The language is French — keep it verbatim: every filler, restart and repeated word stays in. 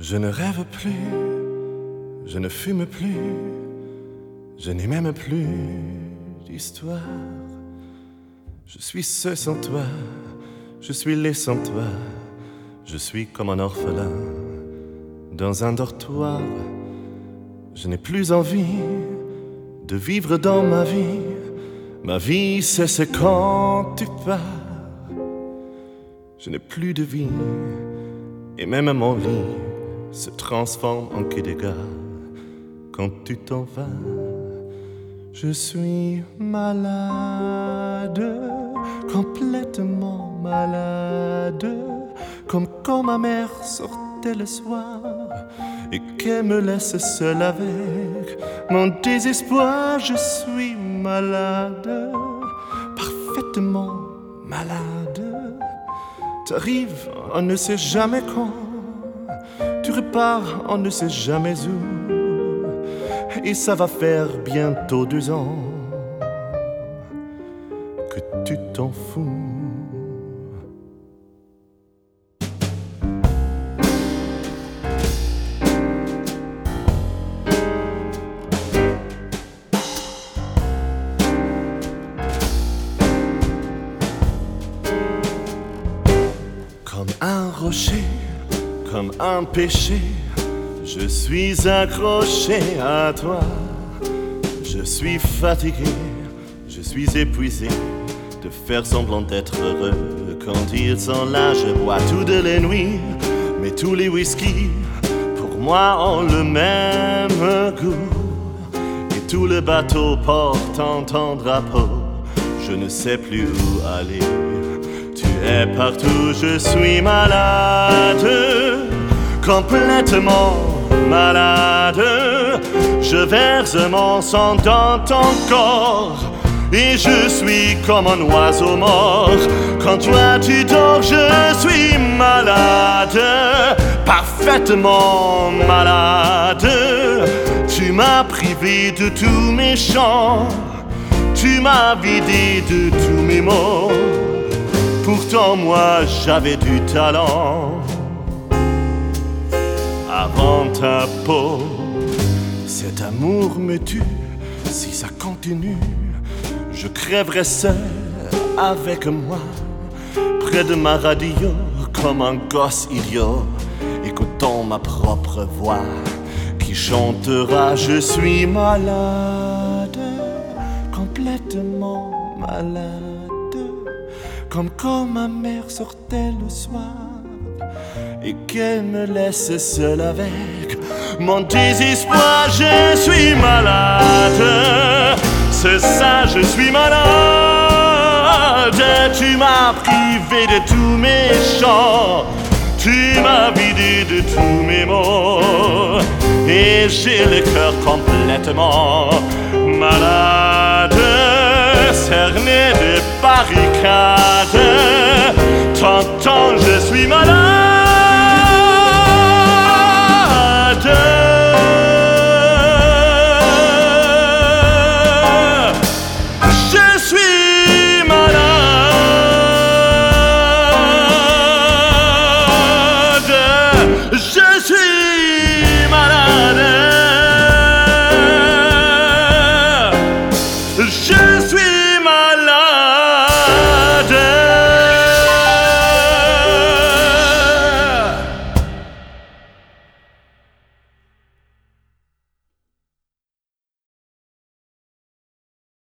Je ne rêve plus, je ne fume plus, je n'ai même plus d'histoire. Je suis seul sans toi, je suis laid sans toi, je suis comme un orphelin dans un dortoir. Je n'ai plus envie de vivre dans ma vie, ma vie cesse quand tu pars. Je n'ai plus de vie et même mon lit se transforme en quai de gare quand tu t'en vas. Je suis malade, complètement malade, comme quand ma mère sortait le soir et qu'elle me laisse seule avec mon désespoir. Je suis malade, parfaitement malade. T'arrives, on ne sait jamais quand, tu repars, on ne sait jamais où, et ça va faire bientôt deux ans que tu t'en fous. Comme un rocher, comme un péché, je suis accroché à toi. Je suis fatigué, je suis épuisé de faire semblant d'être heureux. Quand ils sont là, je bois toutes les nuits, mais tous les whisky pour moi ont le même goût. Et tout le bateau porte ton drapeau, je ne sais plus où aller. Tu es partout, je suis malade, complètement malade. Je verse mon sang dans ton corps et je suis comme un oiseau mort. Quand toi tu dors, je suis malade, parfaitement malade. Tu m'as privé de tous mes chants, tu m'as vidé de tous mes mots. Pourtant moi j'avais du talent avant ta peau. Cet amour me tue, si ça continue, je crèverai seul avec moi, près de ma radio, comme un gosse idiot, écoutant ma propre voix qui chantera. Je suis malade, complètement malade, comme quand ma mère sortait le soir et qu'elle me laisse seule avec mon désespoir. Je suis malade, c'est ça, je suis malade. Tu m'as privé de tous mes chants, tu m'as vidé de tous mes mots, et j'ai le cœur complètement malade, cerné de barricades. T'entends, je suis malade.